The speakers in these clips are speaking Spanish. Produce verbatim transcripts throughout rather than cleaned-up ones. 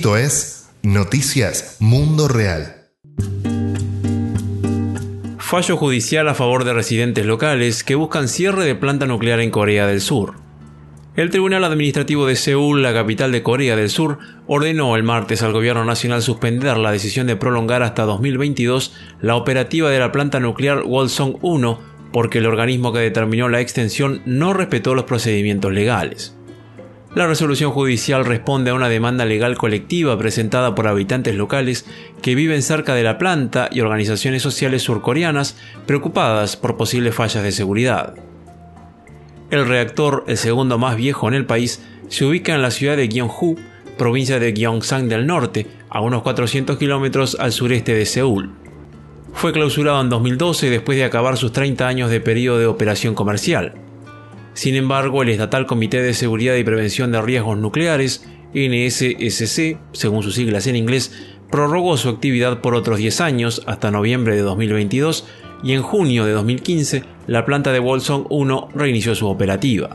Esto es Noticias Mundo Real. Fallo judicial a favor de residentes locales que buscan cierre de planta nuclear en Corea del Sur. El Tribunal Administrativo de Seúl, la capital de Corea del Sur, ordenó el martes al gobierno nacional suspender la decisión de prolongar hasta dos mil veintidós la operativa de la planta nuclear Walsong uno porque el organismo que determinó la extensión no respetó los procedimientos legales. La resolución judicial responde a una demanda legal colectiva presentada por habitantes locales que viven cerca de la planta y organizaciones sociales surcoreanas preocupadas por posibles fallas de seguridad. El reactor, el segundo más viejo en el país, se ubica en la ciudad de Gyeongju, provincia de Gyeongsang del Norte, a unos cuatrocientos kilómetros al sureste de Seúl. Fue clausurado en dos mil doce después de acabar sus treinta años de periodo de operación comercial. Sin embargo, el Estatal Comité de Seguridad y Prevención de Riesgos Nucleares, N S S C, según sus siglas en inglés, prorrogó su actividad por otros diez años, hasta noviembre de dos mil veintidós, y en junio de dos mil quince, la planta de Walsong uno reinició su operativa.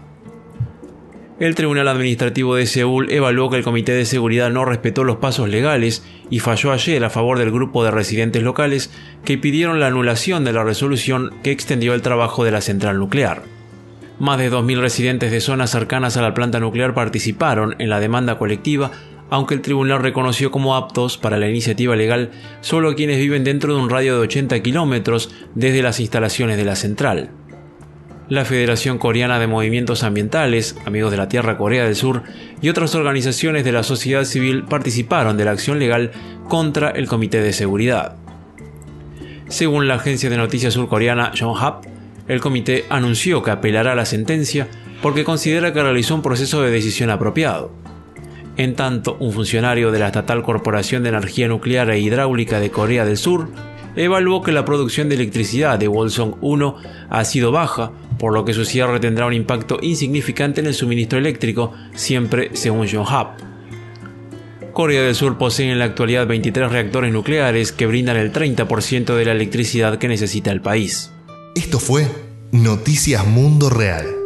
El Tribunal Administrativo de Seúl evaluó que el Comité de Seguridad no respetó los pasos legales y falló ayer a favor del grupo de residentes locales que pidieron la anulación de la resolución que extendió el trabajo de la central nuclear. Más de dos mil residentes de zonas cercanas a la planta nuclear participaron en la demanda colectiva, aunque el tribunal reconoció como aptos para la iniciativa legal solo a quienes viven dentro de un radio de ochenta kilómetros desde las instalaciones de la central. La Federación Coreana de Movimientos Ambientales, Amigos de la Tierra Corea del Sur, y otras organizaciones de la sociedad civil participaron de la acción legal contra el Comité de Seguridad. Según la agencia de noticias surcoreana Yonhap, el comité anunció que apelará a la sentencia porque considera que realizó un proceso de decisión apropiado. En tanto, un funcionario de la estatal Corporación de Energía Nuclear e Hidráulica de Corea del Sur evaluó que la producción de electricidad de Walsong uno ha sido baja, por lo que su cierre tendrá un impacto insignificante en el suministro eléctrico, siempre según Yonhap. Corea del Sur posee en la actualidad veintitrés reactores nucleares que brindan el treinta por ciento de la electricidad que necesita el país. Esto fue Noticias Mundo Real.